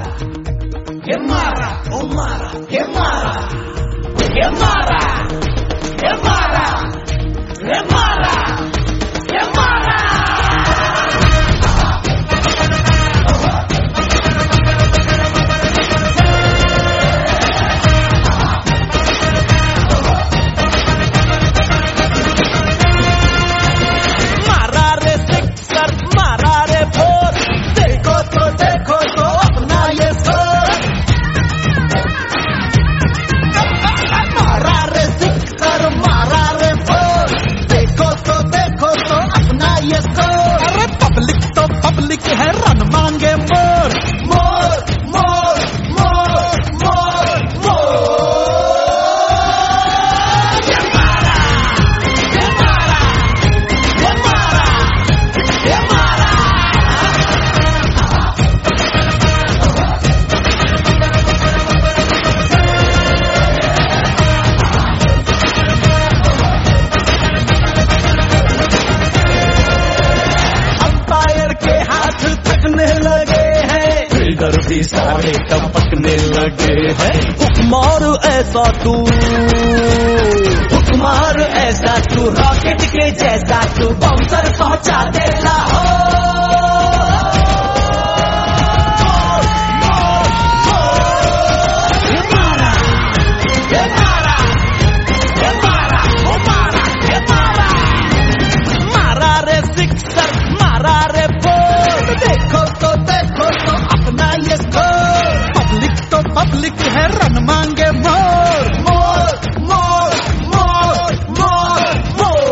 que mara, oh mara, que mara, que mara, que mara, que mara, que mara. Public है run मांगे more मोर मोर मोर मोर मोर। ये मारा, ये मारा, ये मारा, ये मारा। अंपायर के हाथ थकने लगे हैं, फिल्डर भी सारे टपकने लगे हैं। हुक्मार ऐसा तू, हुक्मार ऐसा तू, रॉकेट के जैसा तू, बाउंसर पहुंचा दे लाहौर। ये मारा, ये मारा, ये मारा, ओ मारा, ये मारा। मारा रे सिक्सर, मारा रे फोर, देखो तो अपना ये स्कोर। पब्लिक है रन मांगे मोर मोर मोर मोर मोर मोर।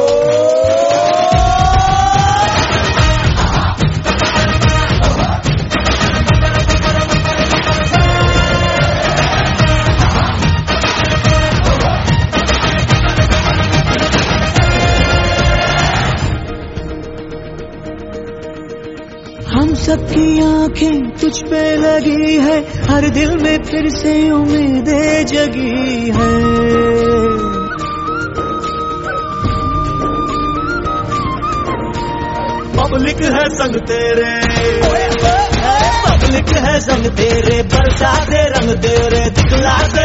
हम सबकी आंखें तुझ पे लगी है, हर दिल में फिर से उम्मीदें जगी है। पब्लिक है संग तेरे, पब्लिक है संग तेरे, बरसा दे रंग तेरे, दिखला दे